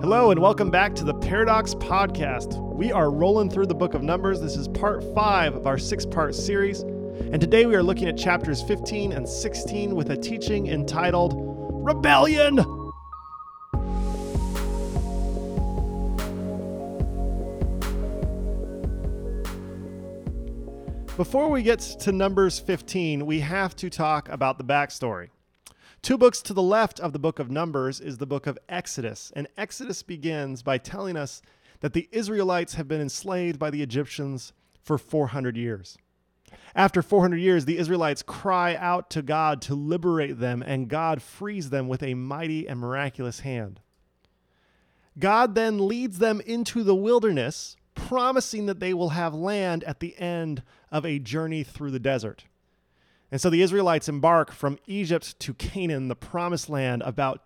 Hello and welcome back to the Paradox Podcast. We are rolling through the book of Numbers. This is part 5 of our 6-part series. And today we are looking at chapters 15 and 16 with a teaching entitled Rebellion. Before we get to Numbers 15, we have to talk about the backstory. 2 books to the left of the book of Numbers is the book of Exodus, and Exodus begins by telling us that the Israelites have been enslaved by the Egyptians for 400 years. After 400 years, the Israelites cry out to God to liberate them, and God frees them with a mighty and miraculous hand. God then leads them into the wilderness, promising that they will have land at the end of a journey through the desert. And so the Israelites embark from Egypt to Canaan, the promised land, about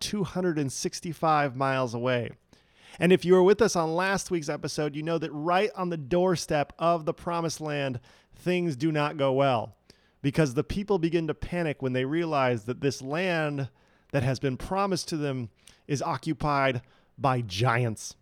265 miles away. And if you were with us on last week's episode, you know that right on the doorstep of the promised land, things do not go well, because the people begin to panic when they realize that this land that has been promised to them is occupied by giants.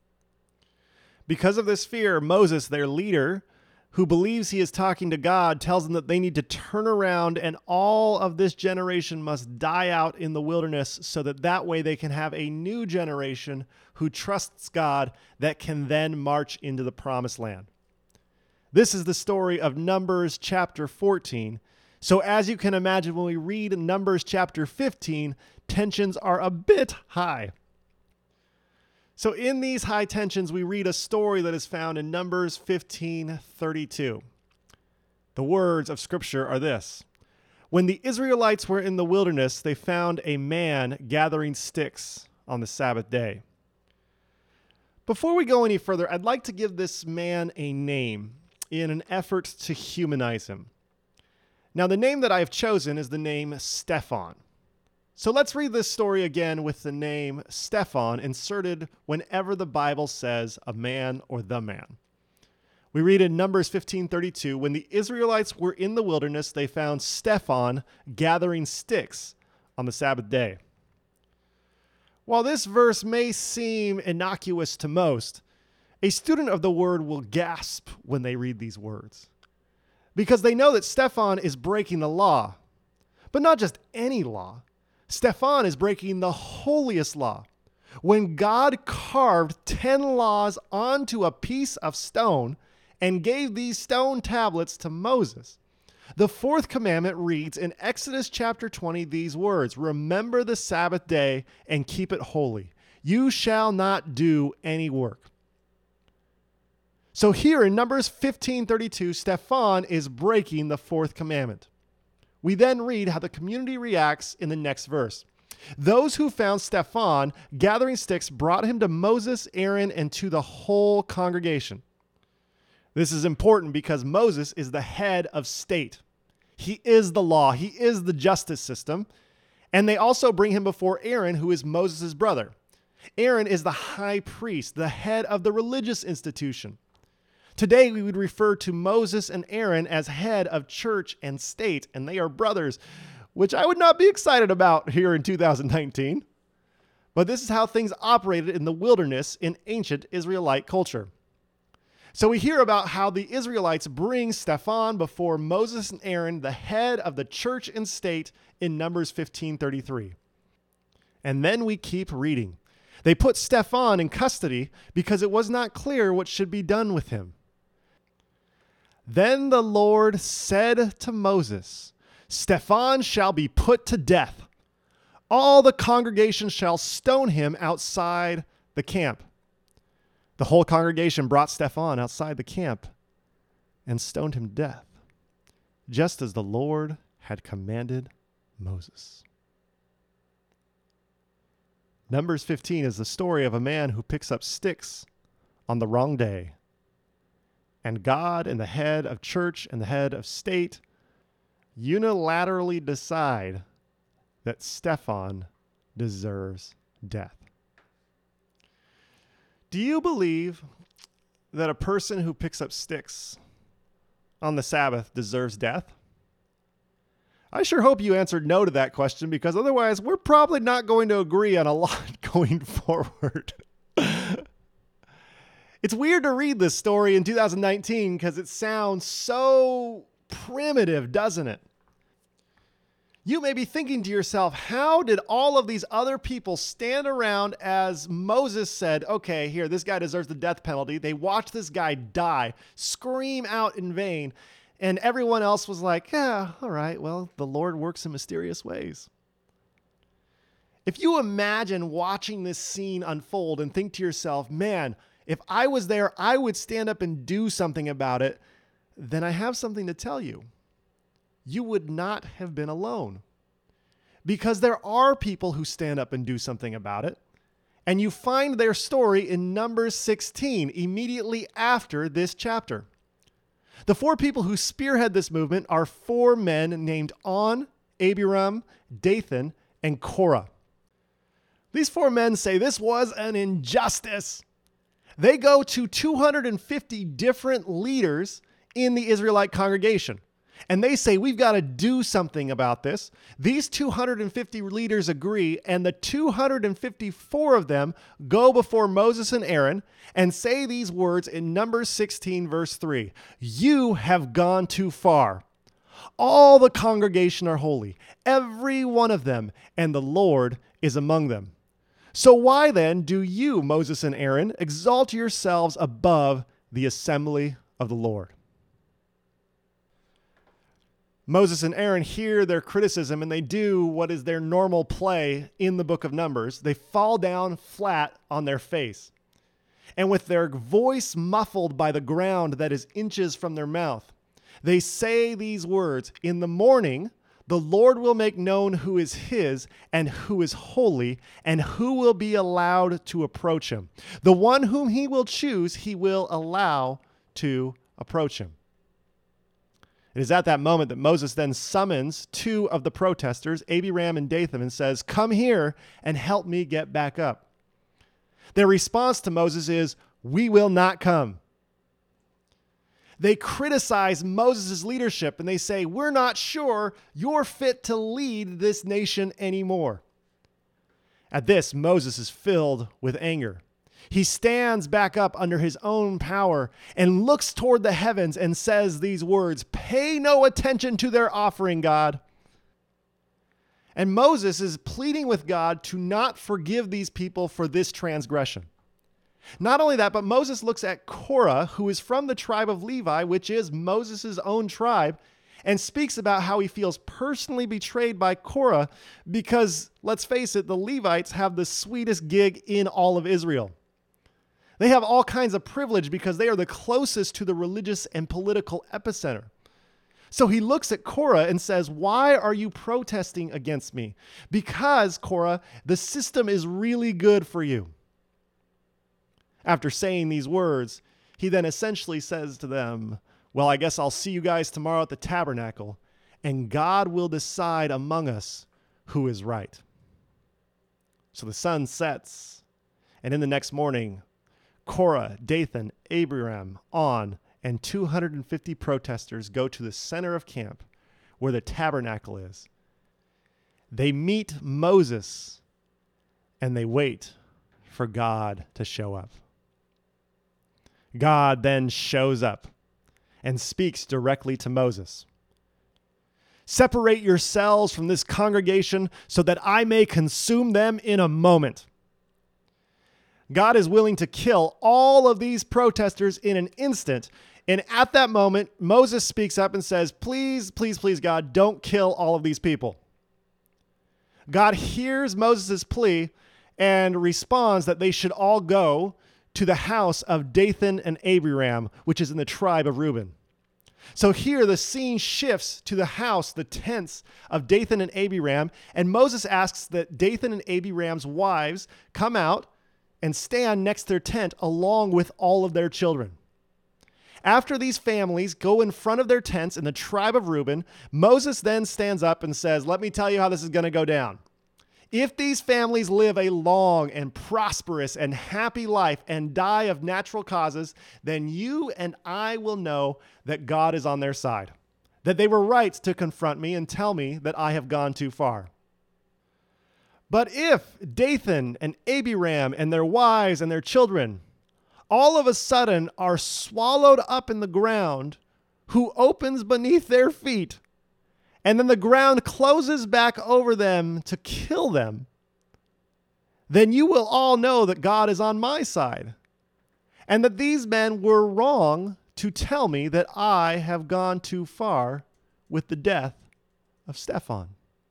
Because of this fear, Moses, their leader, who believes he is talking to God, tells them that they need to turn around and all of this generation must die out in the wilderness so that way they can have a new generation who trusts God that can then march into the promised land. This is the story of Numbers chapter 14. So as you can imagine, when we read Numbers chapter 15, tensions are a bit high. So in these high tensions, we read a story that is found in Numbers 15:32. The words of Scripture are this: When the Israelites were in the wilderness, they found a man gathering sticks on the Sabbath day. Before we go any further, I'd like to give this man a name in an effort to humanize him. Now, the name that I have chosen is the name Stephan. So let's read this story again with the name Stephan inserted whenever the Bible says a man or the man. We read in Numbers 15:32, when the Israelites were in the wilderness, they found Stephan gathering sticks on the Sabbath day. While this verse may seem innocuous to most, a student of the word will gasp when they read these words, because they know that Stephan is breaking the law, but not just any law. Stephan is breaking the holiest law. When God carved 10 laws onto a piece of stone and gave these stone tablets to Moses, the 4th commandment reads in Exodus chapter 20 these words: "Remember the Sabbath day and keep it holy. You shall not do any work." So here in Numbers 15:32, Stephan is breaking the 4th commandment. We then read how the community reacts in the next verse. Those who found Stephan gathering sticks brought him to Moses, Aaron, and to the whole congregation. This is important because Moses is the head of state. He is the law. He is the justice system. And they also bring him before Aaron, who is Moses' brother. Aaron is the high priest, the head of the religious institution. Today, we would refer to Moses and Aaron as head of church and state, and they are brothers, which I would not be excited about here in 2019. But this is how things operated in the wilderness in ancient Israelite culture. So we hear about how the Israelites bring Stephan before Moses and Aaron, the head of the church and state, in Numbers 15:33. And then we keep reading. They put Stephan in custody because it was not clear what should be done with him. Then the Lord said to Moses, "Stephan shall be put to death. All the congregation shall stone him outside the camp." The whole congregation brought Stephan outside the camp and stoned him to death, just as the Lord had commanded Moses. Numbers 15 is the story of a man who picks up sticks on the wrong day. And God and the head of church and the head of state unilaterally decide that Stephan deserves death. Do you believe that a person who picks up sticks on the Sabbath deserves death? I sure hope you answered no to that question, because otherwise we're probably not going to agree on a lot going forward. It's weird to read this story in 2019 because it sounds so primitive, doesn't it? You may be thinking to yourself, how did all of these other people stand around as Moses said, okay, here, this guy deserves the death penalty. They watched this guy die, scream out in vain, and everyone else was like, yeah, all right, well, the Lord works in mysterious ways. If you imagine watching this scene unfold and think to yourself, man, if I was there, I would stand up and do something about it, then I have something to tell you. You would not have been alone. Because there are people who stand up and do something about it. And you find their story in Numbers 16, immediately after this chapter. The four people who spearhead this movement are four men named On, Abiram, Dathan, and Korah. These four men say this was an injustice. They go to 250 different leaders in the Israelite congregation. And they say, we've got to do something about this. These 250 leaders agree, and the 254 of them go before Moses and Aaron and say these words in Numbers 16, verse 3. You have gone too far. All the congregation are holy, every one of them, and the Lord is among them. So why then do you, Moses and Aaron, exalt yourselves above the assembly of the Lord? Moses and Aaron hear their criticism and they do what is their normal play in the book of Numbers. They fall down flat on their face. And with their voice muffled by the ground that is inches from their mouth, they say these words, in the morning, the Lord will make known who is his and who is holy and who will be allowed to approach him. The one whom he will choose, he will allow to approach him. It is at that moment that Moses then summons two of the protesters, Abiram and Dathan, and says, come here and help me get back up. Their response to Moses is, we will not come. They criticize Moses' leadership and they say, we're not sure you're fit to lead this nation anymore. At this, Moses is filled with anger. He stands back up under his own power and looks toward the heavens and says these words, pay no attention to their offering, God. And Moses is pleading with God to not forgive these people for this transgression. Not only that, but Moses looks at Korah, who is from the tribe of Levi, which is Moses' own tribe, and speaks about how he feels personally betrayed by Korah because, let's face it, the Levites have the sweetest gig in all of Israel. They have all kinds of privilege because they are the closest to the religious and political epicenter. So he looks at Korah and says, why are you protesting against me? Because, Korah, the system is really good for you. After saying these words, he then essentially says to them, well, I guess I'll see you guys tomorrow at the tabernacle, and God will decide among us who is right. So the sun sets, and in the next morning, Korah, Dathan, Abiram, On, and 250 protesters go to the center of camp where the tabernacle is. They meet Moses and they wait for God to show up. God then shows up and speaks directly to Moses. Separate yourselves from this congregation so that I may consume them in a moment. God is willing to kill all of these protesters in an instant. And at that moment, Moses speaks up and says, please, please, please, God, don't kill all of these people. God hears Moses' plea and responds that they should all go to the house of Dathan and Abiram, which is in the tribe of Reuben. So here the scene shifts to the house, the tents of Dathan and Abiram, and Moses asks that Dathan and Abiram's wives come out and stand next to their tent along with all of their children. After these families go in front of their tents in the tribe of Reuben, Moses then stands up and says, let me tell you how this is going to go down. If these families live a long and prosperous and happy life and die of natural causes, then you and I will know that God is on their side, that they were right to confront me and tell me that I have gone too far. But if Dathan and Abiram and their wives and their children all of a sudden are swallowed up in the ground, who opens beneath their feet, and then the ground closes back over them to kill them, then you will all know that God is on my side, and that these men were wrong to tell me that I have gone too far with the death of Stephan.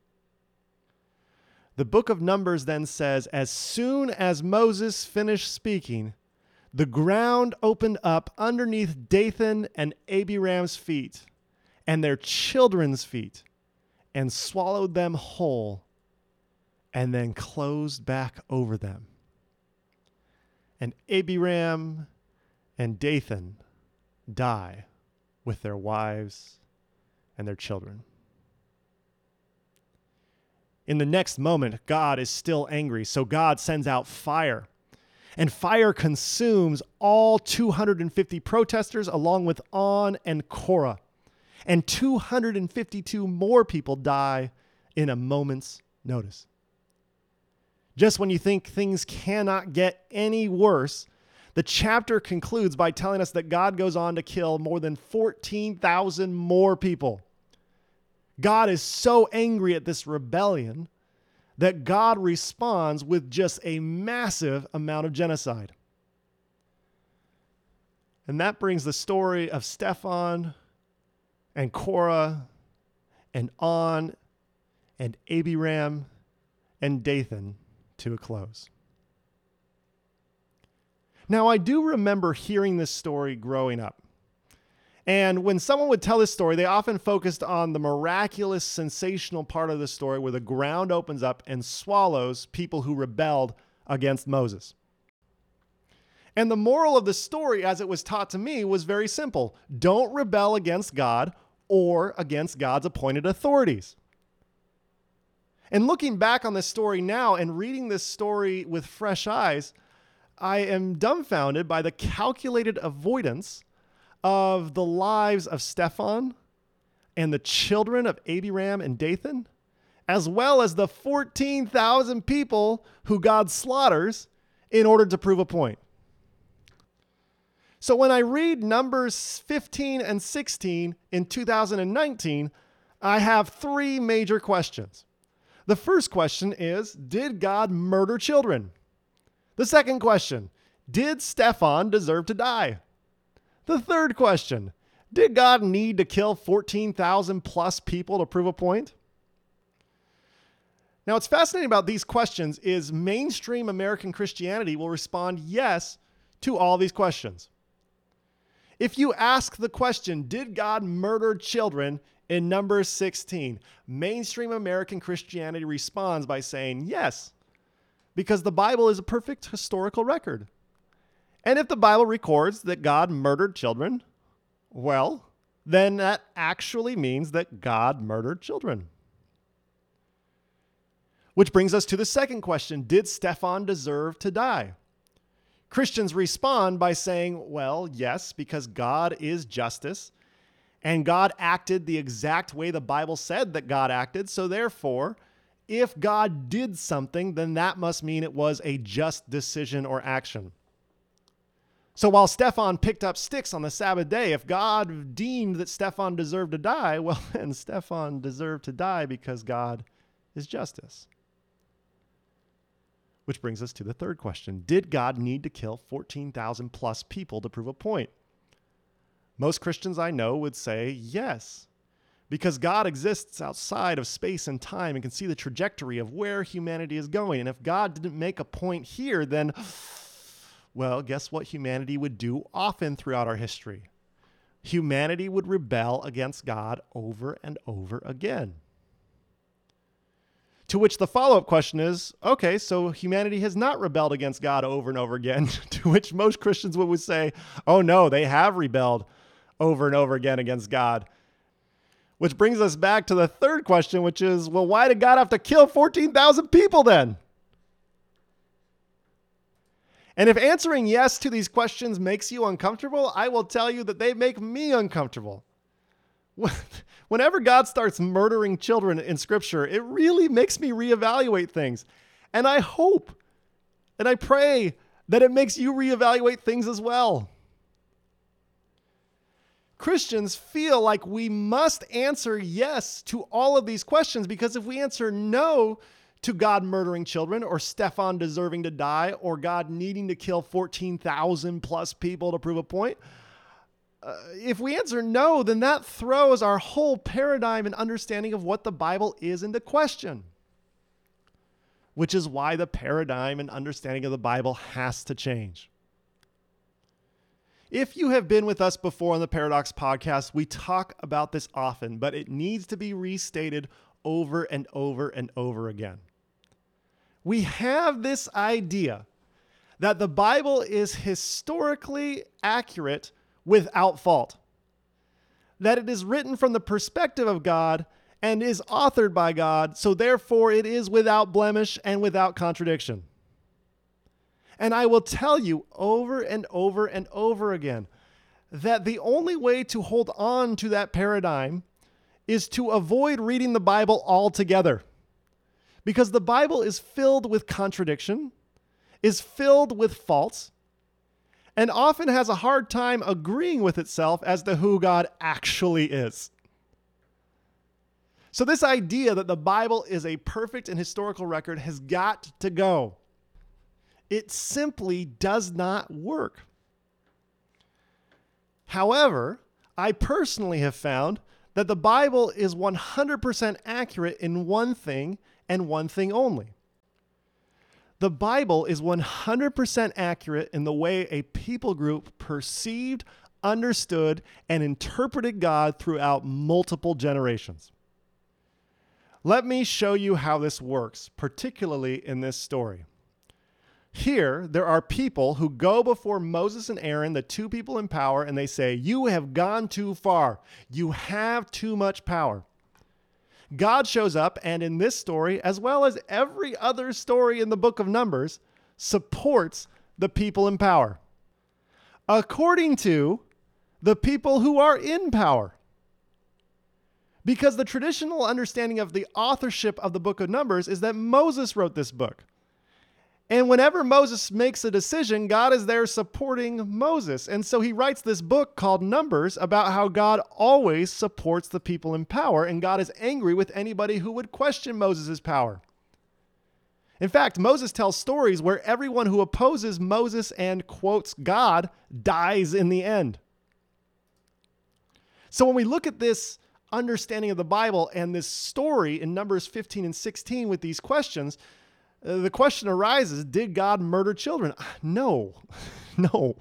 The book of Numbers then says, as soon as Moses finished speaking, the ground opened up underneath Dathan and Abiram's feet and their children's feet and swallowed them whole and then closed back over them. And Abiram and Dathan die with their wives and their children. In the next moment, God is still angry, so God sends out fire. And fire consumes all 250 protesters along with On and Korah. And 252 more people die in a moment's notice. Just when you think things cannot get any worse, the chapter concludes by telling us that God goes on to kill more than 14,000 more people. God is so angry at this rebellion that God responds with just a massive amount of genocide. And that brings the story of Stephan and Korah and On and Abiram and Dathan to a close. Now, I do remember hearing this story growing up. And when someone would tell this story, they often focused on the miraculous, sensational part of the story where the ground opens up and swallows people who rebelled against Moses. And the moral of the story, as it was taught to me, was very simple. Don't rebel against God or against God's appointed authorities. And looking back on this story now and reading this story with fresh eyes, I am dumbfounded by the calculated avoidance of the lives of Stephan and the children of Abiram and Dathan, as well as the 14,000 people who God slaughters in order to prove a point. So when I read Numbers 15 and 16 in 2019, I have three major questions. The first question is, did God murder children? The second question, did Stephan deserve to die? The third question, did God need to kill 14,000 plus people to prove a point? Now, what's fascinating about these questions is mainstream American Christianity will respond yes to all these questions. If you ask the question, did God murder children in Numbers 16, mainstream American Christianity responds by saying yes, because the Bible is a perfect historical record. And if the Bible records that God murdered children, well, then that actually means that God murdered children. Which brings us to the second question. Did Stephan deserve to die? Christians respond by saying, well, yes, because God is justice, and God acted the exact way the Bible said that God acted. So therefore, if God did something, then that must mean it was a just decision or action. So while Stephan picked up sticks on the Sabbath day, if God deemed that Stephan deserved to die, well, then Stephan deserved to die because God is justice. Which brings us to the third question. Did God need to kill 14,000 plus people to prove a point? Most Christians I know would say yes, because God exists outside of space and time and can see the trajectory of where humanity is going. And if God didn't make a point here, then well, guess what humanity would do often throughout our history? Humanity would rebel against God over and over again. To which the follow-up question is, okay, so humanity has not rebelled against God over and over again, to which most Christians would say, oh no, they have rebelled over and over again against God. Which brings us back to the third question, which is, well, why did God have to kill 14,000 people then? And if answering yes to these questions makes you uncomfortable, I will tell you that they make me uncomfortable. Whenever God starts murdering children in Scripture, it really makes me reevaluate things. And I hope and I pray that it makes you reevaluate things as well. Christians feel like we must answer yes to all of these questions, because if we answer no to God murdering children, or Stephan deserving to die, or God needing to kill 14,000 plus people to prove a point, if we answer no, then that throws our whole paradigm and understanding of what the Bible is into question. Which is why the paradigm and understanding of the Bible has to change. If you have been with us before on the Paradox Podcast, we talk about this often, but it needs to be restated over and over and over again. We have this idea that the Bible is historically accurate without fault, that it is written from the perspective of God and is authored by God, so therefore it is without blemish and without contradiction. And I will tell you over and over and over again that the only way to hold on to that paradigm is to avoid reading the Bible altogether. Because the Bible is filled with contradiction, is filled with faults, and often has a hard time agreeing with itself as to who God actually is. So this idea that the Bible is a perfect and historical record has got to go. It simply does not work. However, I personally have found that the Bible is 100% accurate in one thing and one thing only. The Bible is 100% accurate in the way a people group perceived, understood, and interpreted God throughout multiple generations. Let me show you how this works, particularly in this story. Here, there are people who go before Moses and Aaron, the two people in power, and they say, "You have gone too far. You have too much power." God shows up, and in this story, as well as every other story in the book of Numbers, supports the people in power, according to the people who are in power. Because the traditional understanding of the authorship of the book of Numbers is that Moses wrote this book. And whenever Moses makes a decision, God is there supporting Moses. And so he writes this book called Numbers about how God always supports the people in power, and God is angry with anybody who would question Moses' power. In fact, Moses tells stories where everyone who opposes Moses and quotes God dies in the end. So when we look at this understanding of the Bible and this story in Numbers 15 and 16 with these questions, the question arises, did God murder children? No, no.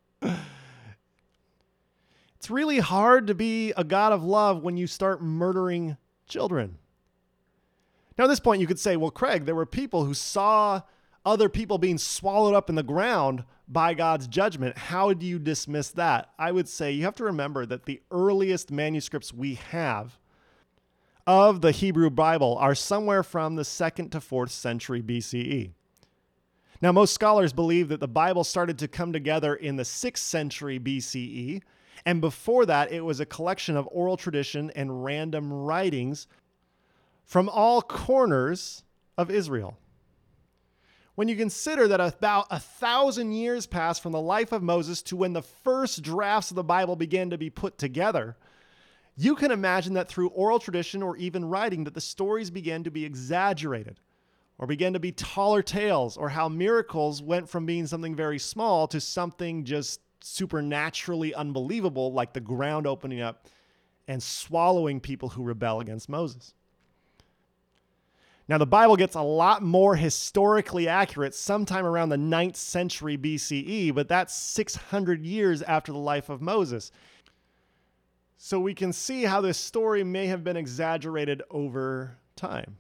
It's really hard to be a God of love when you start murdering children. Now, at this point, you could say, well, Craig, there were people who saw other people being swallowed up in the ground by God's judgment. How do you dismiss that? I would say you have to remember that the earliest manuscripts we have of the Hebrew Bible are somewhere from the 2nd to 4th century BCE. Now, most scholars believe that the Bible started to come together in the 6th century BCE, and before that, it was a collection of oral tradition and random writings from all corners of Israel. When you consider that about 1,000 years passed from the life of Moses to when the first drafts of the Bible began to be put together, you can imagine that through oral tradition or even writing that the stories began to be exaggerated or began to be taller tales, or how miracles went from being something very small to something just supernaturally unbelievable, like the ground opening up and swallowing people who rebel against Moses. Now, the Bible gets a lot more historically accurate sometime around the 9th century BCE, but that's 600 years after the life of Moses. So we can see how this story may have been exaggerated over time.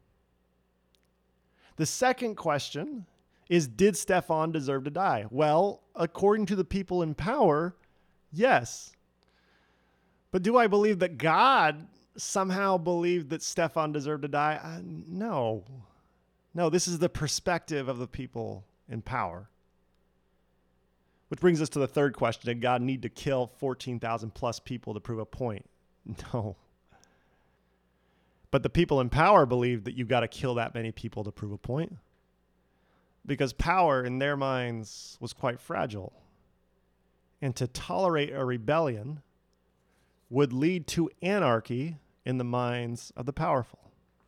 The second question is, did Stephan deserve to die? Well, according to the people in power, yes. But do I believe that God somehow believed that Stephan deserved to die? No. No, this is the perspective of the people in power. Which brings us to the third question. Did God need to kill 14,000 plus people to prove a point? No. But the people in power believe that you've got to kill that many people to prove a point. because power in their minds was quite fragile. And to tolerate a rebellion would lead to anarchy in the minds of the powerful.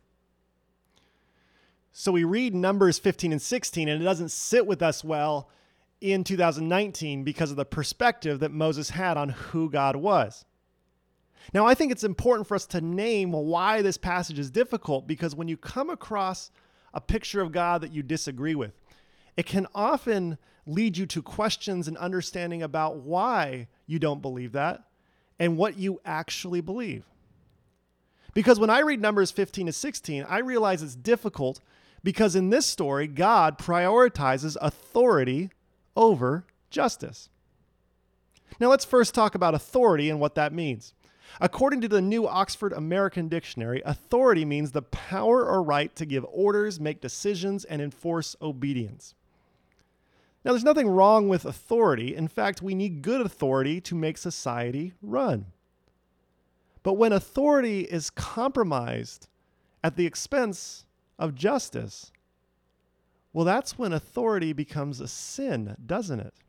So we read Numbers 15 and 16, and it doesn't sit with us well in 2019 because of the perspective that Moses had on who God was. Now, I think it's important for us to name why this passage is difficult, because when you come across a picture of God that you disagree with, it can often lead you to questions and understanding about why you don't believe that and what you actually believe. Because when I read Numbers 15 to 16, I realize it's difficult because in this story, God prioritizes authority over justice. Now, let's first talk about authority and what that means. According to the New Oxford American Dictionary, authority means the power or right to give orders, make decisions, and enforce obedience. Now, there's nothing wrong with authority. In fact, we need good authority to make society run. But when authority is compromised at the expense of justice, well, that's when authority becomes a sin, doesn't it?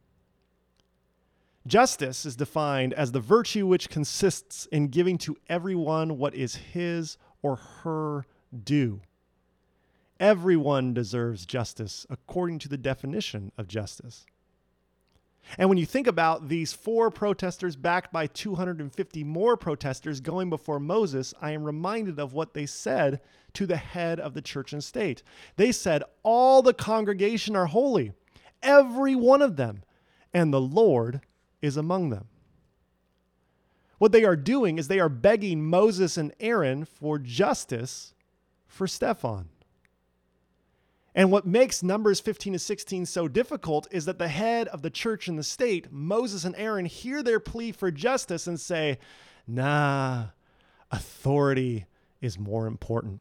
Justice is defined as the virtue which consists in giving to everyone what is his or her due. Everyone deserves justice according to the definition of justice. And when you think about these 4 protesters backed by 250 more protesters going before Moses, I am reminded of what they said to the head of the church and state. They said, "All the congregation are holy, every one of them, and the Lord is among them." What they are doing is they are begging Moses and Aaron for justice for Stephan. And what makes Numbers 15 to 16 so difficult is that the head of the church and the state, Moses and Aaron, hear their plea for justice and say, "Nah, authority is more important."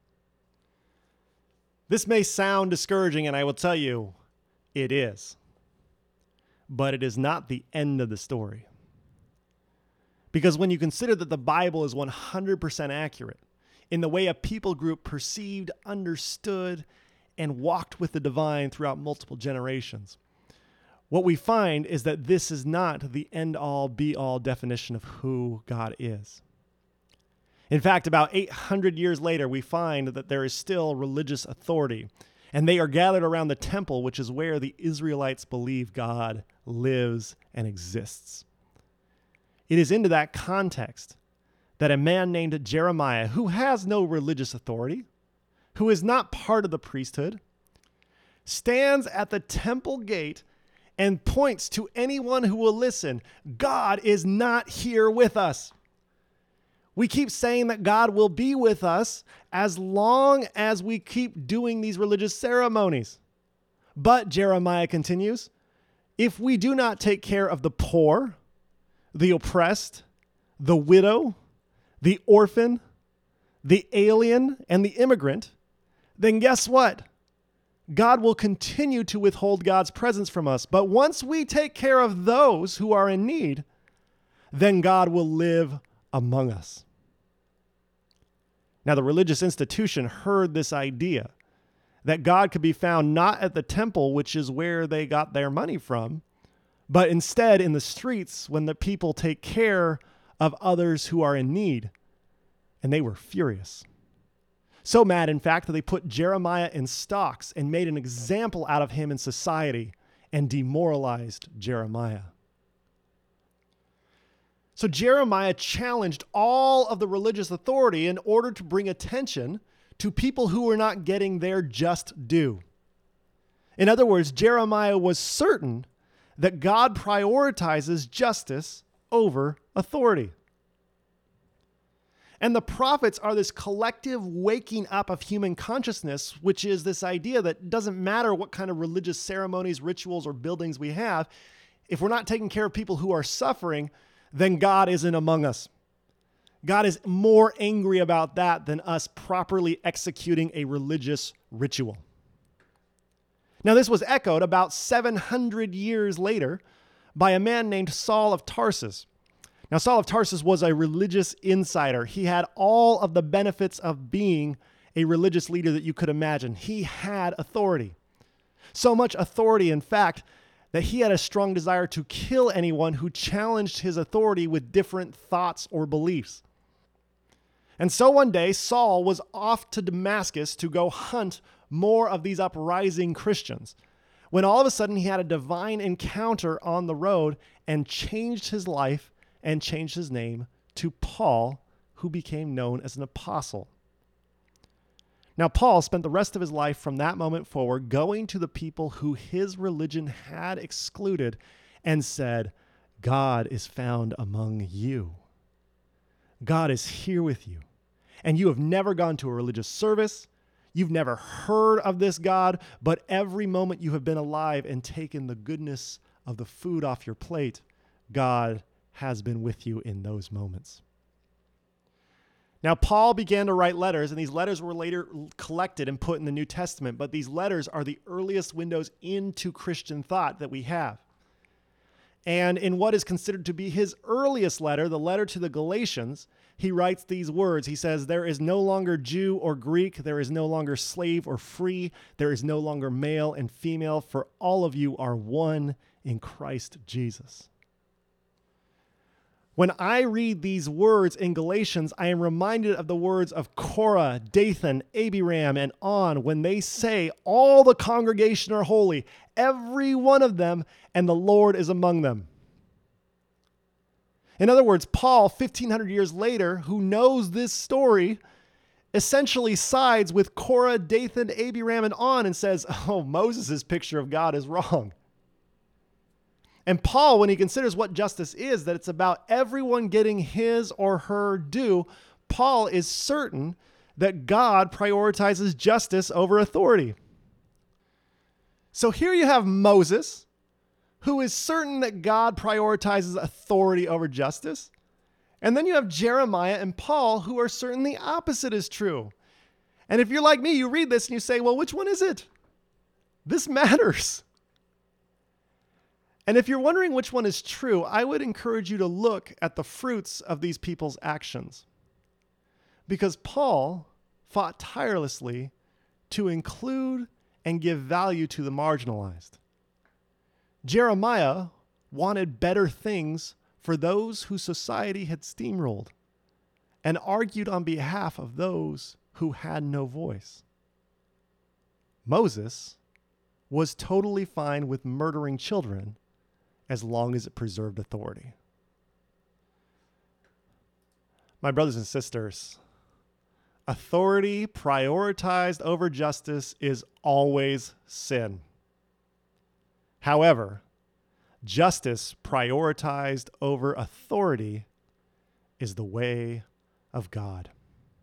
This may sound discouraging, and I will tell you, it is. But it is not the end of the story. Because when you consider that the Bible is 100% accurate in the way a people group perceived, understood, and walked with the divine throughout multiple generations, what we find is that this is not the end-all, be-all definition of who God is. In fact, about 800 years later, we find that there is still religious authority, and they are gathered around the temple, which is where the Israelites believe God lives and exists. It is into that context that a man named Jeremiah, who has no religious authority, who is not part of the priesthood, stands at the temple gate and points to anyone who will listen. God is not here with us. We keep saying that God will be with us as long as we keep doing these religious ceremonies. But, Jeremiah continues, if we do not take care of the poor, the oppressed, the widow, the orphan, the alien, and the immigrant, then guess what? God will continue to withhold God's presence from us. But once we take care of those who are in need, then God will live among us. Now, the religious institution heard this idea that God could be found not at the temple, which is where they got their money from, but instead in the streets when the people take care of others who are in need. And they were furious. So mad, in fact, that they put Jeremiah in stocks and made an example out of him in society and demoralized Jeremiah. So Jeremiah challenged all of the religious authority in order to bring attention to people who were not getting their just due. In other words, Jeremiah was certain that God prioritizes justice over authority. And the prophets are this collective waking up of human consciousness, which is this idea that it doesn't matter what kind of religious ceremonies, rituals, or buildings we have. If we're not taking care of people who are suffering, then God isn't among us. God is more angry about that than us properly executing a religious ritual. Now, this was echoed about 700 years later by a man named Saul of Tarsus. Now, Saul of Tarsus was a religious insider. He had all of the benefits of being a religious leader that you could imagine. He had authority. So much authority, in fact, that he had a strong desire to kill anyone who challenged his authority with different thoughts or beliefs. And so one day, Saul was off to Damascus to go hunt more of these uprising Christians, when all of a sudden he had a divine encounter on the road and changed his life and changed his name to Paul, who became known as an apostle. Now, Paul spent the rest of his life from that moment forward going to the people who his religion had excluded and said, God is found among you. God is here with you. And you have never gone to a religious service. You've never heard of this God, but every moment you have been alive and taken the goodness of the food off your plate, God has been with you in those moments. Now, Paul began to write letters, and these letters were later collected and put in the New Testament, but these letters are the earliest windows into Christian thought that we have. And in what is considered to be his earliest letter, the letter to the Galatians, he writes these words. He says, there is no longer Jew or Greek, there is no longer slave or free, there is no longer male and female, for all of you are one in Christ Jesus. When I read these words in Galatians, I am reminded of the words of Korah, Dathan, Abiram, and on, when they say, all the congregation are holy, every one of them, and the Lord is among them. In other words, Paul, 1,500 years later, who knows this story, essentially sides with Korah, Dathan, Abiram, and on, and says, oh, Moses' picture of God is wrong. And Paul, when he considers what justice is, that it's about everyone getting his or her due, Paul is certain that God prioritizes justice over authority. So here you have Moses, who is certain that God prioritizes authority over justice. And then you have Jeremiah and Paul, who are certain the opposite is true. And if you're like me, you read this and you say, well, which one is it? This matters. And if you're wondering which one is true, I would encourage you to look at the fruits of these people's actions. Because Paul fought tirelessly to include and give value to the marginalized. Jeremiah wanted better things for those whose society had steamrolled and argued on behalf of those who had no voice. Moses was totally fine with murdering children as long as it preserved authority. My brothers and sisters, authority prioritized over justice is always sin. However, justice prioritized over authority is the way of God.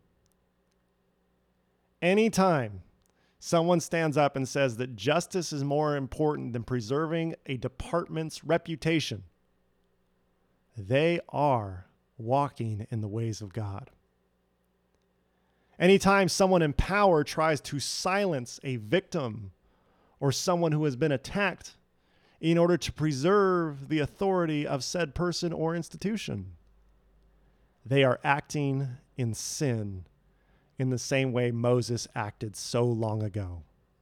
Anytime someone stands up and says that justice is more important than preserving a department's reputation, they are walking in the ways of God. Anytime someone in power tries to silence a victim or someone who has been attacked in order to preserve the authority of said person or institution, they are acting in sin in the same way Moses acted so long ago.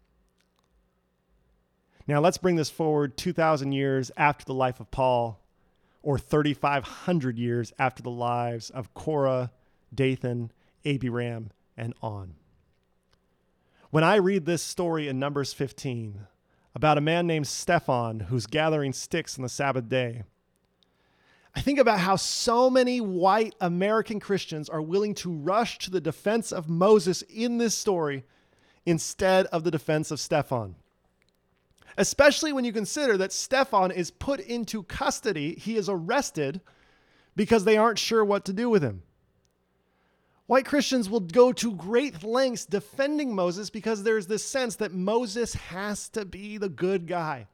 Now let's bring this forward 2,000 years after the life of Paul, or 3,500 years after the lives of Korah, Dathan, Abiram, and on. When I read this story in Numbers 15 about a man named Stephan who's gathering sticks on the Sabbath day, I think about how so many white American Christians are willing to rush to the defense of Moses in this story instead of the defense of Stephan. Especially when you consider that Stephan is put into custody. He is arrested because they aren't sure what to do with him. White Christians will go to great lengths defending Moses because there's this sense that Moses has to be the good guy.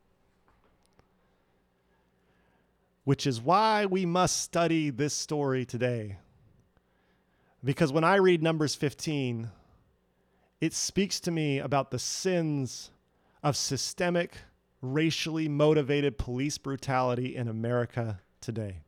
Which is why we must study this story today. Because when I read Numbers 15, it speaks to me about the sins of systemic, racially motivated police brutality in America today.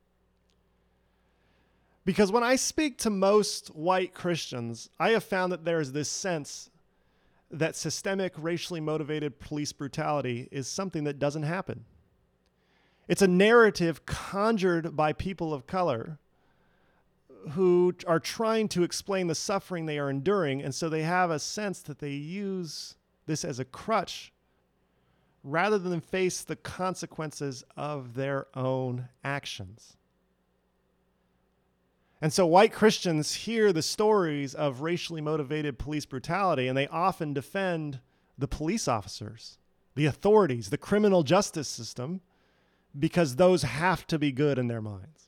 Because when I speak to most white Christians, I have found that there is this sense that systemic racially motivated police brutality is something that doesn't happen. It's a narrative conjured by people of color who are trying to explain the suffering they are enduring, and so they have a sense that they use this as a crutch rather than face the consequences of their own actions. And so white Christians hear the stories of racially motivated police brutality, and they often defend the police officers, the authorities, the criminal justice system, because those have to be good in their minds.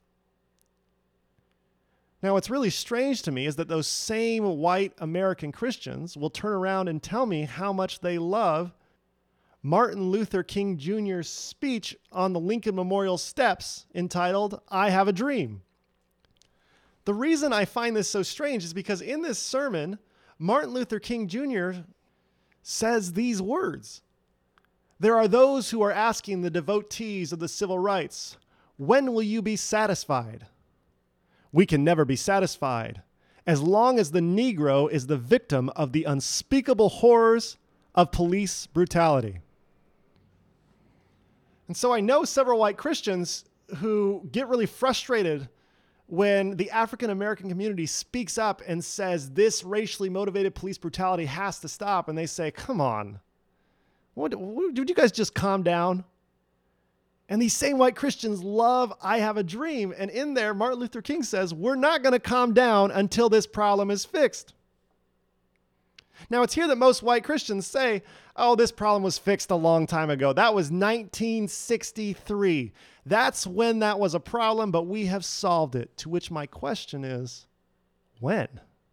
Now, what's really strange to me is that those same white American Christians will turn around and tell me how much they love Martin Luther King Jr.'s speech on the Lincoln Memorial steps entitled, "I Have a Dream." The reason I find this so strange is because in this sermon, Martin Luther King Jr. says these words. There are those who are asking the devotees of the civil rights, when will you be satisfied? We can never be satisfied as long as the Negro is the victim of the unspeakable horrors of police brutality. And so I know several white Christians who get really frustrated when the African American community speaks up and says this racially motivated police brutality has to stop. And they say, come on, would you guys just calm down? And these same white Christians love I Have a Dream. And in there, Martin Luther King says, we're not going to calm down until this problem is fixed. Now, it's here that most white Christians say, oh, this problem was fixed a long time ago. That was 1963. That's when that was a problem, but we have solved it. To which my question is, when?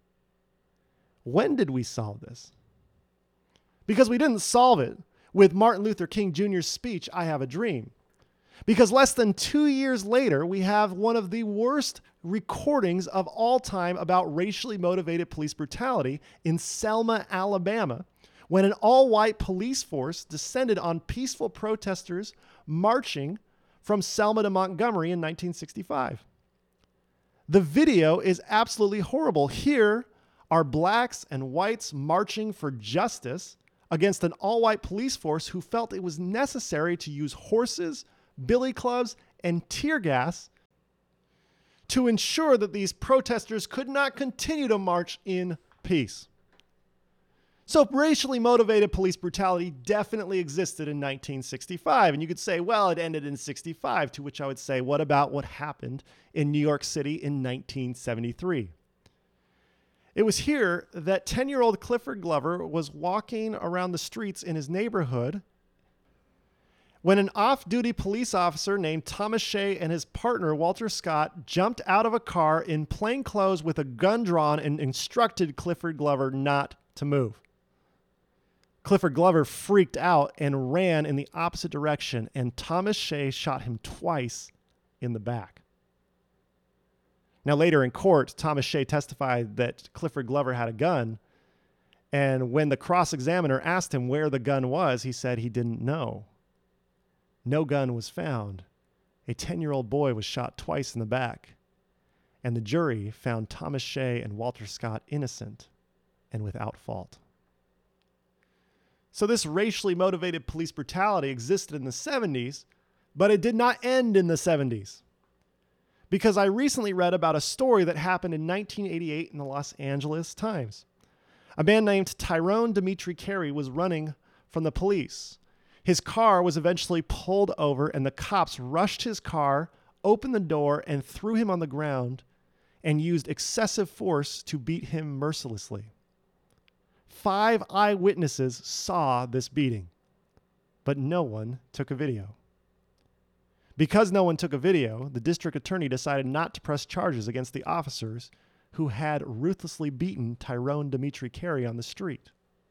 When did we solve this? Because we didn't solve it with Martin Luther King Jr.'s speech, I Have a Dream. Because less than 2 years later, we have one of the worst recordings of all time about racially motivated police brutality in Selma, Alabama, when an all-white police force descended on peaceful protesters marching from Selma to Montgomery in 1965. The video is absolutely horrible. Here are blacks and whites marching for justice against an all-white police force who felt it was necessary to use horses, billy clubs, and tear gas to ensure that these protesters could not continue to march in peace. So racially motivated police brutality definitely existed in 1965. And you could say, well, it ended in 65, to which I would say, what about what happened in New York City in 1973? It was here that 10-year-old Clifford Glover was walking around the streets in his neighborhood when an off-duty police officer named Thomas Shea and his partner, Walter Scott, jumped out of a car in plain clothes with a gun drawn and instructed Clifford Glover not to move. Clifford Glover freaked out and ran in the opposite direction, and Thomas Shea shot him twice in the back. Now, later in court, Thomas Shea testified that Clifford Glover had a gun, and when the cross-examiner asked him where the gun was, he said he didn't know. No gun was found. A 10-year-old boy was shot twice in the back, and the jury found Thomas Shea and Walter Scott innocent and without fault. So this racially motivated police brutality existed in the 70s, but it did not end in the 70s. Because I recently read about a story that happened in 1988 in the Los Angeles Times. A man named Tyrone Dimitri Carey was running from the police. His car was eventually pulled over, and the cops rushed his car, opened the door, and threw him on the ground and used excessive force to beat him mercilessly. 5 eyewitnesses saw this beating, but no one took a video. Because no one took a video, the district attorney decided not to press charges against the officers who had ruthlessly beaten Tyrone Dimitri Carey on the street.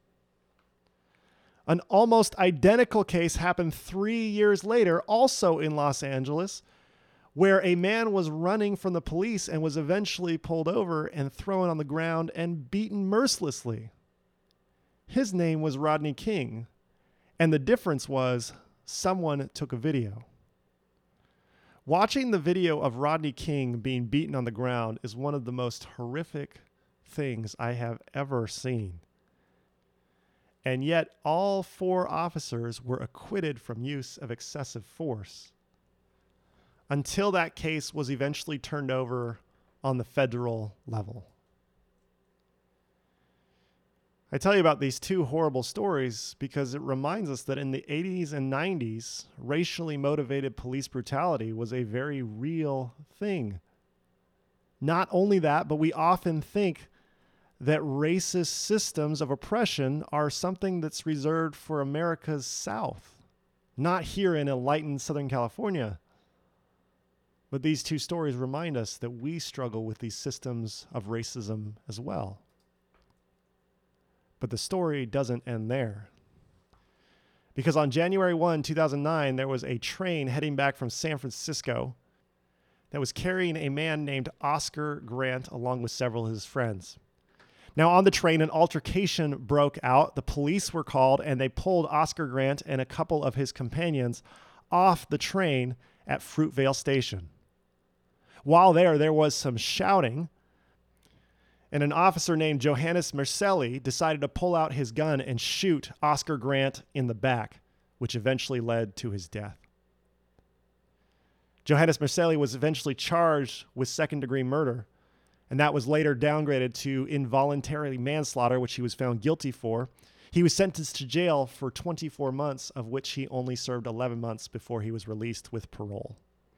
An almost identical case happened 3 years later, also in Los Angeles, where a man was running from the police and was eventually pulled over and thrown on the ground and beaten mercilessly. His name was Rodney King, and the difference was someone took a video. Watching the video of Rodney King being beaten on the ground is one of the most horrific things I have ever seen. And yet all 4 officers were acquitted from use of excessive force until that case was eventually turned over on the federal level. I tell you about these 2 horrible stories because it reminds us that in the 80s and 90s, racially motivated police brutality was a very real thing. Not only that, but we often think that racist systems of oppression are something that's reserved for America's South, not here in enlightened Southern California. But these 2 stories remind us that we struggle with these systems of racism as well. But the story doesn't end there. Because on January 1, 2009, there was a train heading back from San Francisco that was carrying a man named Oscar Grant along with several of his friends. Now, on the train, an altercation broke out. The police were called, and they pulled Oscar Grant and a couple of his companions off the train at Fruitvale Station. While there was some shouting, and an officer named Johannes Mercelli decided to pull out his gun and shoot Oscar Grant in the back, which eventually led to his death. Johannes Mercelli was eventually charged with second-degree murder, and that was later downgraded to involuntary manslaughter, which he was found guilty for. He was sentenced to jail for 24 months, of which he only served 11 months before he was released with parole.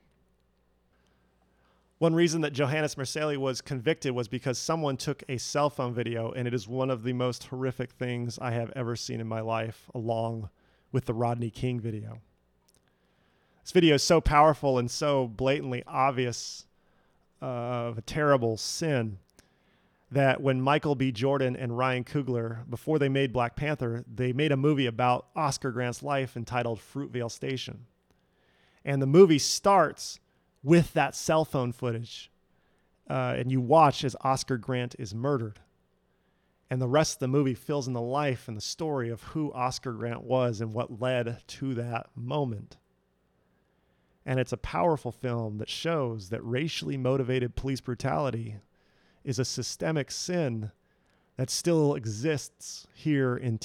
One reason that Johannes Mercelli was convicted was because someone took a cell phone video, and it is one of the most horrific things I have ever seen in my life, along with the Rodney King video. This video is so powerful and so blatantly obvious of a terrible sin that when Michael B. Jordan and Ryan Coogler, before they made Black Panther, they made a movie about Oscar Grant's life entitled Fruitvale Station. And the movie starts with that cell phone footage. And you watch as Oscar Grant is murdered. And the rest of the movie fills in the life and the story of who Oscar Grant was and what led to that moment. And it's a powerful film that shows that racially motivated police brutality is a systemic sin that still exists here in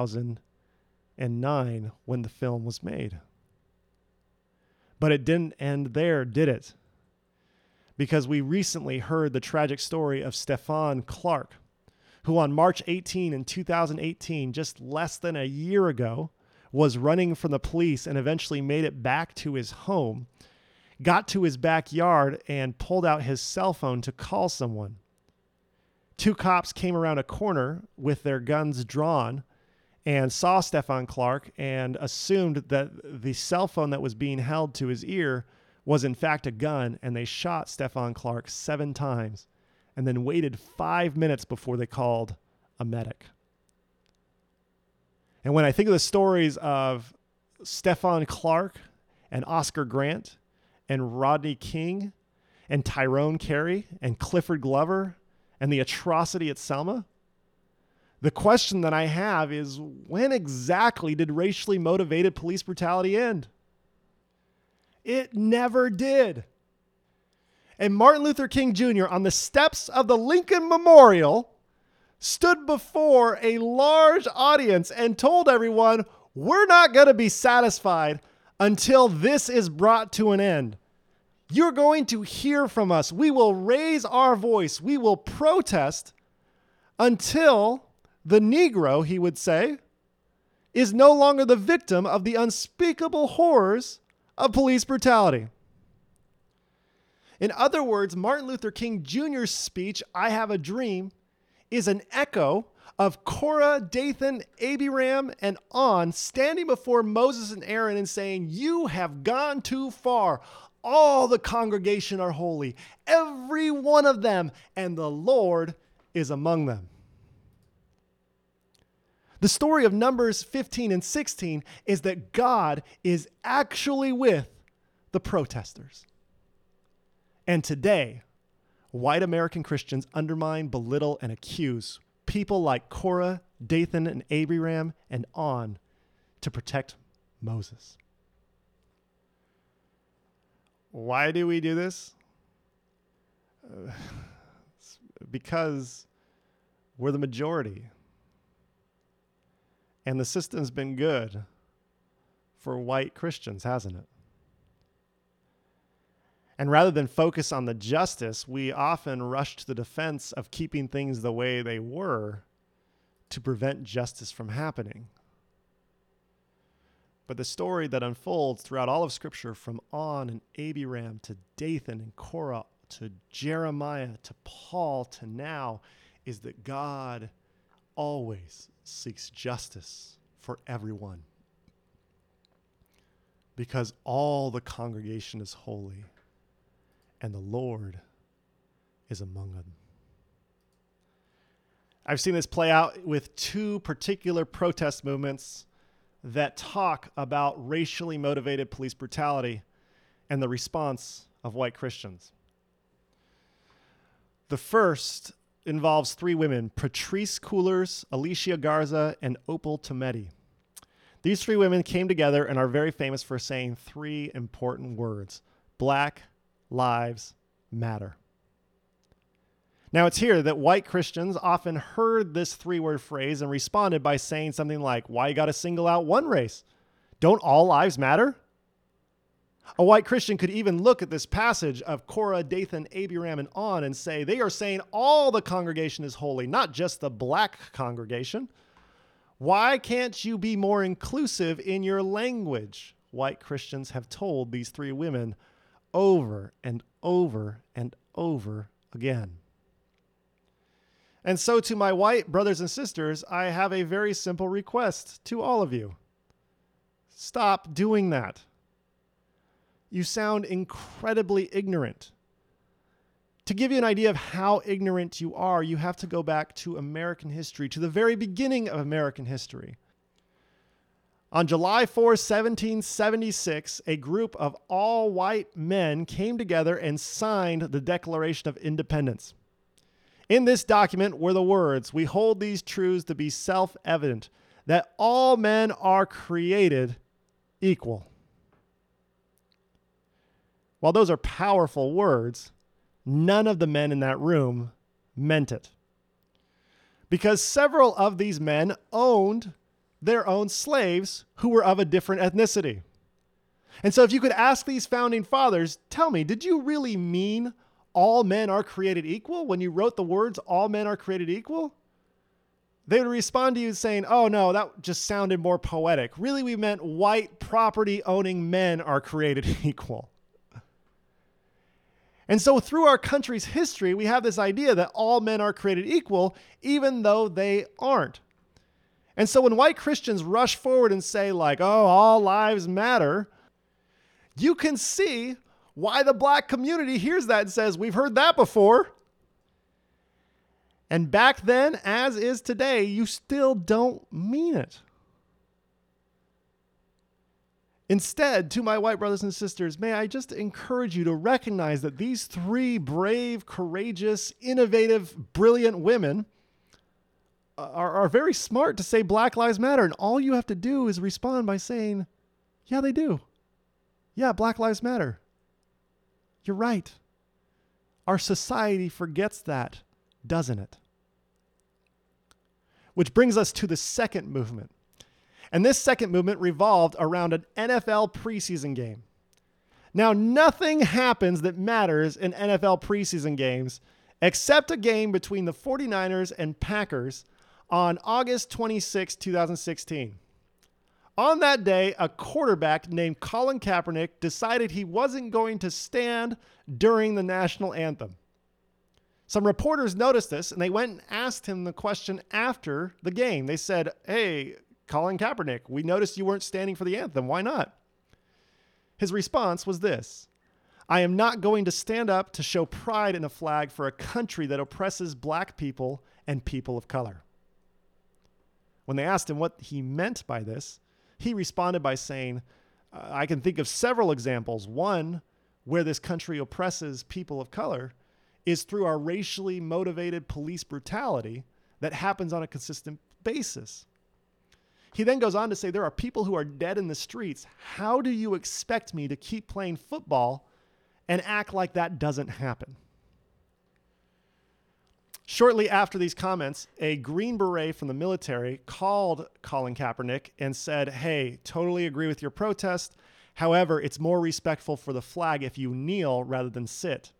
2009 when the film was made. But it didn't end there, did it? Because we recently heard the tragic story of Stephon Clark, who on March 18 in 2018, just less than a year ago, was running from the police and eventually made it back to his home, got to his backyard and pulled out his cell phone to call someone. 2 cops came around a corner with their guns drawn and saw Stephon Clark and assumed that the cell phone that was being held to his ear was in fact a gun, and they shot Stephon Clark 7 times and then waited 5 minutes before they called a medic. And when I think of the stories of Stephon Clark and Oscar Grant and Rodney King and Tyrone Carey and Clifford Glover and the atrocity at Selma, the question that I have is, when exactly did racially motivated police brutality end? It never did. And Martin Luther King Jr. on the steps of the Lincoln Memorial stood before a large audience and told everyone, we're not going to be satisfied until this is brought to an end. You're going to hear from us. We will raise our voice. We will protest until the Negro, he would say, is no longer the victim of the unspeakable horrors of police brutality. In other words, Martin Luther King Jr.'s speech, I Have a Dream, is an echo of Korah, Dathan, Abiram, and On standing before Moses and Aaron and saying, you have gone too far. All the congregation are holy, every one of them, and the Lord is among them. The story of Numbers 15 and 16 is that God is actually with the protesters. And today, white American Christians undermine, belittle, and accuse people like Korah, Dathan, and Abiram, and On to protect Moses. Why do we do this? Because we're the majority. And the system's been good for white Christians, hasn't it? And rather than focus on the justice, we often rush to the defense of keeping things the way they were to prevent justice from happening. But the story that unfolds throughout all of Scripture, from On and Abiram to Dathan and Korah to Jeremiah to Paul to now, is that God always seeks justice for everyone, because all the congregation is holy and the Lord is among them. I've seen this play out with two particular protest movements that talk about racially motivated police brutality and the response of white Christians. The first involves three women: Patrice Coolers, Alicia Garza, and Opal Tometi. These three women came together and are very famous for saying three important words: Black Lives Matter. Now, it's here that white Christians often heard this three-word phrase and responded by saying something like, why you got to single out one race? Don't all lives matter? A white Christian could even look at this passage of Korah, Dathan, Abiram, and On and say, they are saying all the congregation is holy, not just the black congregation. Why can't you be more inclusive in your language? White Christians have told these three women over and over and over again. And so to my white brothers and sisters, I have a very simple request to all of you. Stop doing that. You sound incredibly ignorant. To give you an idea of how ignorant you are, you have to go back to American history, to the very beginning of American history. On July 4, 1776, a group of all white men came together and signed the Declaration of Independence. In this document were the words, "We hold these truths to be self-evident, that all men are created equal." While those are powerful words, none of the men in that room meant it. Because several of these men owned their own slaves who were of a different ethnicity. And so if you could ask these founding fathers, tell me, did you really mean all men are created equal when you wrote the words, all men are created equal? They would respond to you saying, oh no, that just sounded more poetic. Really, we meant white property owning men are created equal. And so through our country's history, we have this idea that all men are created equal, even though they aren't. And so when white Christians rush forward and say like, oh, all lives matter, you can see why the black community hears that and says, we've heard that before. And back then, as is today, you still don't mean it. Instead, to my white brothers and sisters, may I just encourage you to recognize that these three brave, courageous, innovative, brilliant women are very smart to say Black Lives Matter. And all you have to do is respond by saying, yeah, they do. Yeah, Black Lives Matter. You're right. Our society forgets that, doesn't it? Which brings us to the second movement. And this second movement revolved around an NFL preseason game. Now, nothing happens that matters in NFL preseason games except a game between the 49ers and Packers on August 26, 2016. On that day, a quarterback named Colin Kaepernick decided he wasn't going to stand during the national anthem. Some reporters noticed this, and they went and asked him the question after the game. They said, hey, Colin Kaepernick, we noticed you weren't standing for the anthem. Why not? His response was this: I am not going to stand up to show pride in a flag for a country that oppresses black people and people of color. When they asked him what he meant by this, he responded by saying, I can think of several examples. One where this country oppresses people of color is through our racially motivated police brutality that happens on a consistent basis. He then goes on to say, there are people who are dead in the streets. How do you expect me to keep playing football and act like that doesn't happen? Shortly after these comments, a Green Beret from the military called Colin Kaepernick and said, "Hey, totally agree with your protest. However, it's more respectful for the flag if you kneel rather than sit."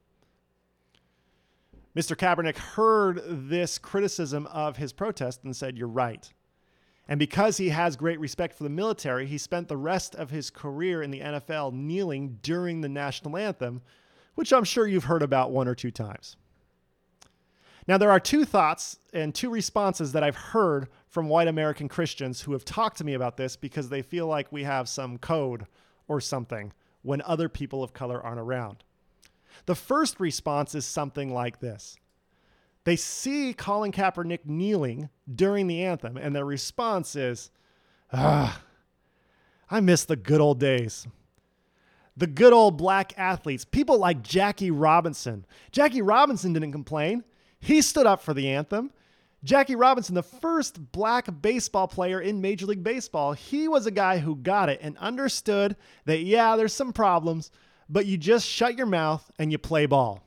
Mr. Kaepernick heard this criticism of his protest and said, "You're right." And because he has great respect for the military, he spent the rest of his career in the NFL kneeling during the national anthem, which I'm sure you've heard about one or two times. Now, there are two thoughts and two responses that I've heard from white American Christians who have talked to me about this because they feel like we have some code or something when other people of color aren't around. The first response is something like this. They see Colin Kaepernick kneeling during the anthem, and their response is, I miss the good old days. The good old black athletes, people like Jackie Robinson. Jackie Robinson didn't complain. He stood up for the anthem. Jackie Robinson, the first black baseball player in Major League Baseball, he was a guy who got it and understood that, yeah, there's some problems, but you just shut your mouth and you play ball.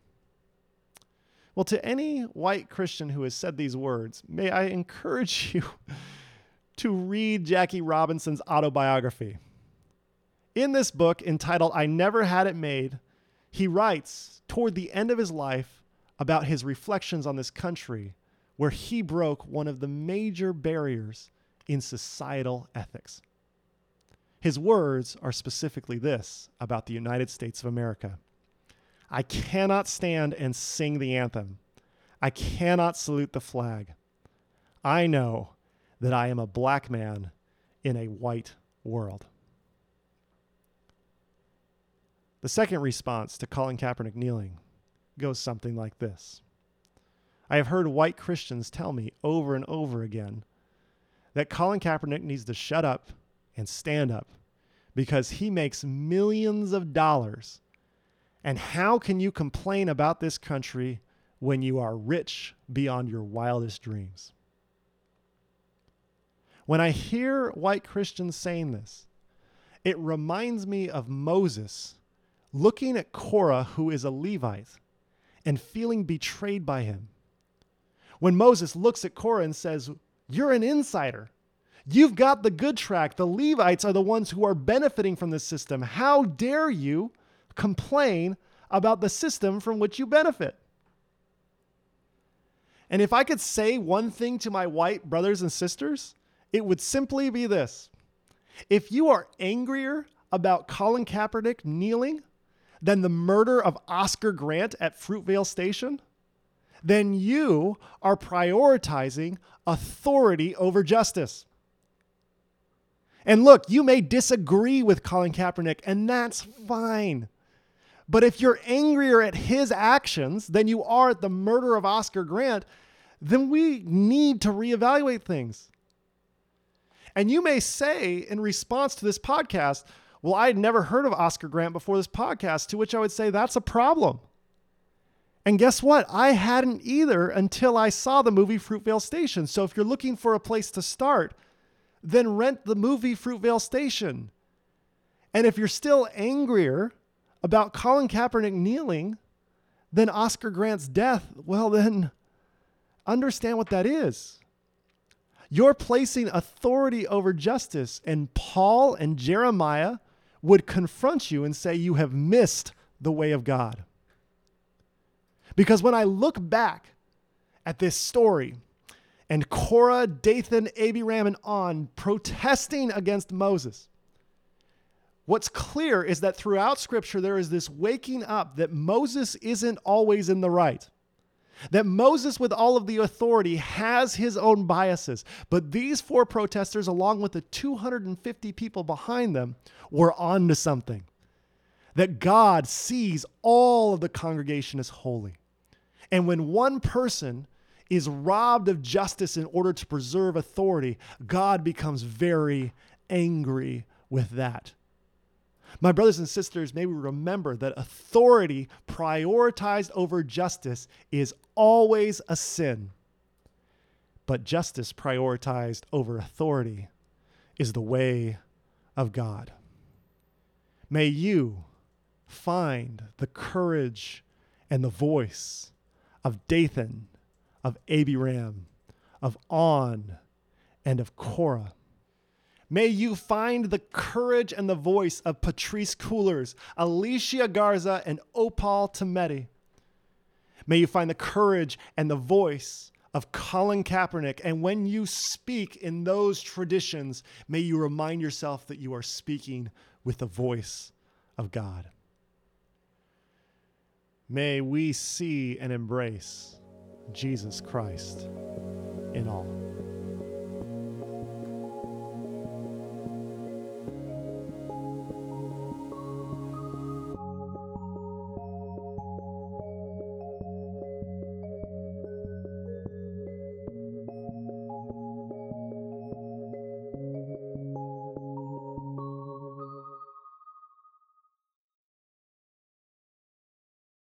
Well, to any white Christian who has said these words, may I encourage you to read Jackie Robinson's autobiography. In this book entitled "I Never Had It Made," he writes toward the end of his life about his reflections on this country where he broke one of the major barriers in societal ethics. His words are specifically this about the United States of America: "I cannot stand and sing the anthem. I cannot salute the flag. I know that I am a black man in a white world." The second response to Colin Kaepernick kneeling goes something like this. I have heard white Christians tell me over and over again that Colin Kaepernick needs to shut up and stand up because he makes millions of dollars. And how can you complain about this country when you are rich beyond your wildest dreams? When I hear white Christians saying this, it reminds me of Moses looking at Korah, who is a Levite, and feeling betrayed by him. When Moses looks at Korah and says, "You're an insider. You've got the good track. The Levites are the ones who are benefiting from this system. How dare you complain about the system from which you benefit?" And if I could say one thing to my white brothers and sisters, it would simply be this. If you are angrier about Colin Kaepernick kneeling than the murder of Oscar Grant at Fruitvale Station, then you are prioritizing authority over justice. And look, you may disagree with Colin Kaepernick, and that's fine. But if you're angrier at his actions than you are at the murder of Oscar Grant, then we need to reevaluate things. And you may say in response to this podcast, "Well, I had never heard of Oscar Grant before this podcast," to which I would say that's a problem. And guess what? I hadn't either until I saw the movie Fruitvale Station. So if you're looking for a place to start, then rent the movie Fruitvale Station. And if you're still angrier about Colin Kaepernick kneeling than Oscar Grant's death, well, then understand what that is. You're placing authority over justice, and Paul and Jeremiah would confront you and say you have missed the way of God. Because when I look back at this story and Korah, Dathan, Abiram, and On protesting against Moses, what's clear is that throughout Scripture, there is this waking up that Moses isn't always in the right. That Moses, with all of the authority, has his own biases. But these four protesters, along with the 250 people behind them, were on to something. That God sees all of the congregation as holy. And when one person is robbed of justice in order to preserve authority, God becomes very angry with that. My brothers and sisters, may we remember that authority prioritized over justice is always a sin. But justice prioritized over authority is the way of God. May you find the courage and the voice of Dathan, of Abiram, of On, and of Korah. May you find the courage and the voice of Patrice Coolers, Alicia Garza, and Opal Tometi. May you find the courage and the voice of Colin Kaepernick. And when you speak in those traditions, may you remind yourself that you are speaking with the voice of God. May we see and embrace Jesus Christ in all.